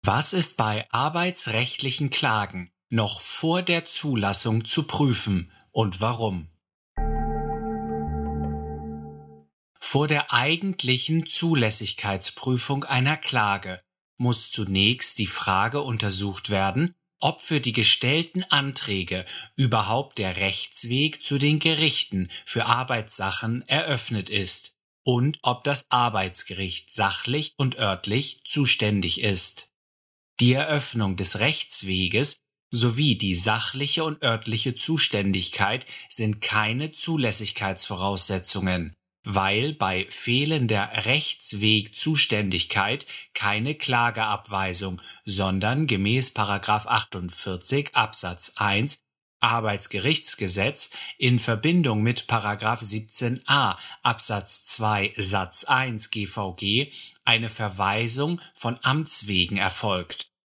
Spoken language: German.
Was ist bei arbeitsrechtlichen Klagen noch vor der Zulassung zu prüfen und warum? Vor der eigentlichen Zulässigkeitsprüfung einer Klage muss zunächst die Frage untersucht werden, ob für die gestellten Anträge überhaupt der Rechtsweg zu den Gerichten für Arbeitssachen eröffnet ist und ob das Arbeitsgericht sachlich und örtlich zuständig ist. Die Eröffnung des Rechtsweges sowie die sachliche und örtliche Zuständigkeit sind keine Zulässigkeitsvoraussetzungen, weil bei fehlender Rechtswegzuständigkeit keine Klageabweisung, sondern gemäß § 48 Absatz 1 Arbeitsgerichtsgesetz in Verbindung mit § 17a Absatz 2 Satz 1 GVG eine Verweisung von Amts wegen erfolgt.